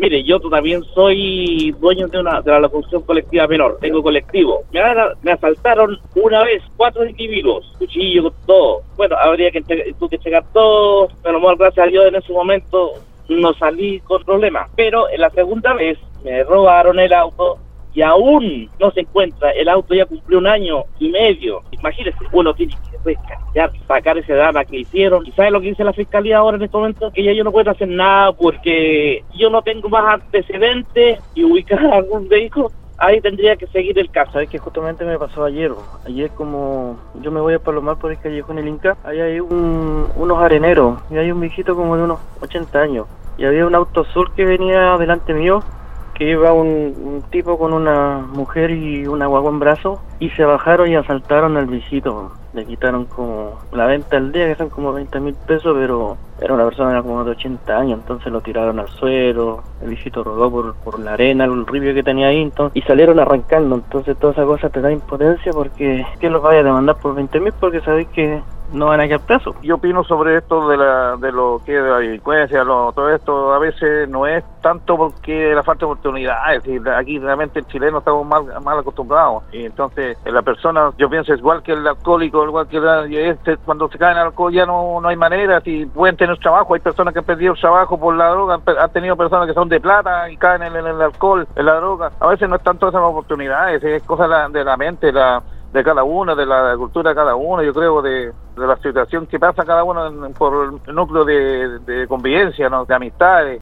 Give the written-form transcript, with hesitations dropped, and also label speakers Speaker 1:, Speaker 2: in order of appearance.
Speaker 1: Mire, yo también soy dueño de la locución colectiva menor, tengo colectivo. Me asaltaron una vez 4 individuos, cuchillo, con todo. Bueno, tuve que checar todo, pero mal, gracias a Dios en ese momento no salí con problemas. Pero en la segunda vez me robaron el auto y aún no se encuentra. El auto ya cumplió 1 año y medio. Imagínese, uno tiene que rescatar, sacar ese drama que hicieron. ¿Y sabe lo que dice la fiscalía ahora en este momento? Que ya yo no puedo hacer nada porque yo no tengo más antecedentes y ubicar algún vehículo. Ahí tendría que seguir el caso.
Speaker 2: ¿Sabes qué? Justamente me pasó ayer. Ayer, como yo me voy a Palomar por el callejón El Inca, ahí hay unos areneros y hay un viejito como de unos 80 años. Y había un auto azul que venía delante mío, que iba un tipo con una mujer y una guagua en brazos, y se bajaron y asaltaron al viejito. Le quitaron como la venta al día, que son como 20.000 pesos, pero era una persona como de 80 años, entonces lo tiraron al suelo. El viejito rodó por la arena, el ribio que tenía ahí, y salieron arrancando. Entonces toda esa cosa te da impotencia, porque que los vaya a demandar por 20.000 porque sabéis que no van a quedar presos.
Speaker 3: Yo opino sobre esto de lo que es la delincuencia, todo esto a veces no es tanto porque la falta de oportunidad, es decir, aquí realmente el chileno estamos mal acostumbrados, y entonces la persona, yo pienso, es igual que el alcohólico, igual que cuando se cae en el alcohol ya no hay manera, si pueden tener trabajo, hay personas que han perdido el trabajo por la droga, han tenido personas que son de plata y caen en el alcohol, en la droga. A veces no es tanto esas oportunidades, es cosa de la mente, de cada uno, de la cultura de cada uno, yo creo, de la situación que pasa cada uno por el núcleo de convivencia, ¿no?, de amistades.